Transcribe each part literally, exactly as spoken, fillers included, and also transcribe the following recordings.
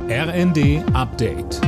R N D Update.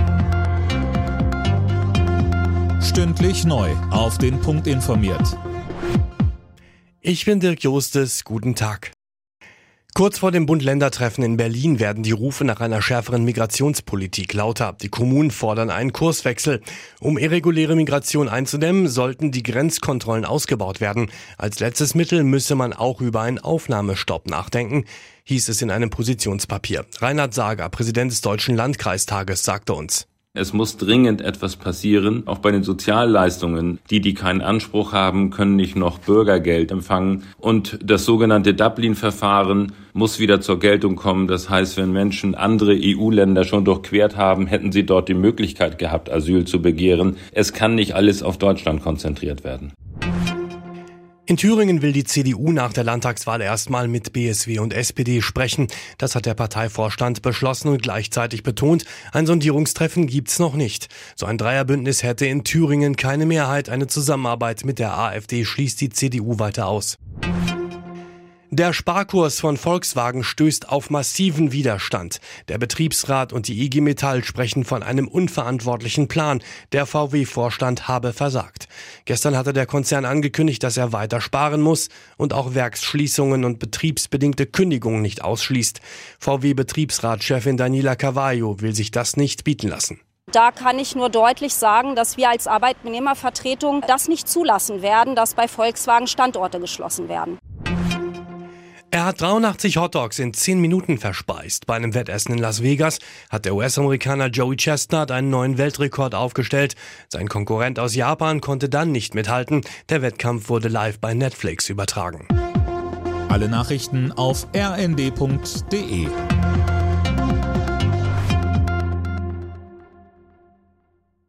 Stündlich neu auf den Punkt informiert. Ich bin Dirk Jostes, guten Tag. Kurz vor dem Bund-Länder-Treffen in Berlin werden die Rufe nach einer schärferen Migrationspolitik lauter. Die Kommunen fordern einen Kurswechsel. Um irreguläre Migration einzudämmen, sollten die Grenzkontrollen ausgebaut werden. Als letztes Mittel müsse man auch über einen Aufnahmestopp nachdenken, hieß es in einem Positionspapier. Reinhard Sager, Präsident des Deutschen Landkreistages, sagte uns: Es muss dringend etwas passieren. Auch bei den Sozialleistungen. Die, die keinen Anspruch haben, können nicht noch Bürgergeld empfangen. Und das sogenannte Dublin-Verfahren muss wieder zur Geltung kommen. Das heißt, wenn Menschen andere E U-Länder schon durchquert haben, hätten sie dort die Möglichkeit gehabt, Asyl zu begehren. Es kann nicht alles auf Deutschland konzentriert werden. In Thüringen will die C D U nach der Landtagswahl erstmal mit B S W und S P D sprechen. Das hat der Parteivorstand beschlossen und gleichzeitig betont, ein Sondierungstreffen gibt's noch nicht. So ein Dreierbündnis hätte in Thüringen keine Mehrheit. Eine Zusammenarbeit mit der AfD schließt die C D U weiter aus. Der Sparkurs von Volkswagen stößt auf massiven Widerstand. Der Betriebsrat und die I G Metall sprechen von einem unverantwortlichen Plan. Der V W-Vorstand habe versagt. Gestern hatte der Konzern angekündigt, dass er weiter sparen muss und auch Werksschließungen und betriebsbedingte Kündigungen nicht ausschließt. V W-Betriebsratschefin Daniela Carvalho will sich das nicht bieten lassen. Da kann ich nur deutlich sagen, dass wir als Arbeitnehmervertretung das nicht zulassen werden, dass bei Volkswagen Standorte geschlossen werden. Er hat dreiundachtzig Hotdogs in zehn Minuten verspeist. Bei einem Wettessen in Las Vegas hat der U S-Amerikaner Joey Chestnut einen neuen Weltrekord aufgestellt. Sein Konkurrent aus Japan konnte dann nicht mithalten. Der Wettkampf wurde live bei Netflix übertragen. Alle Nachrichten auf r n d punkt d e.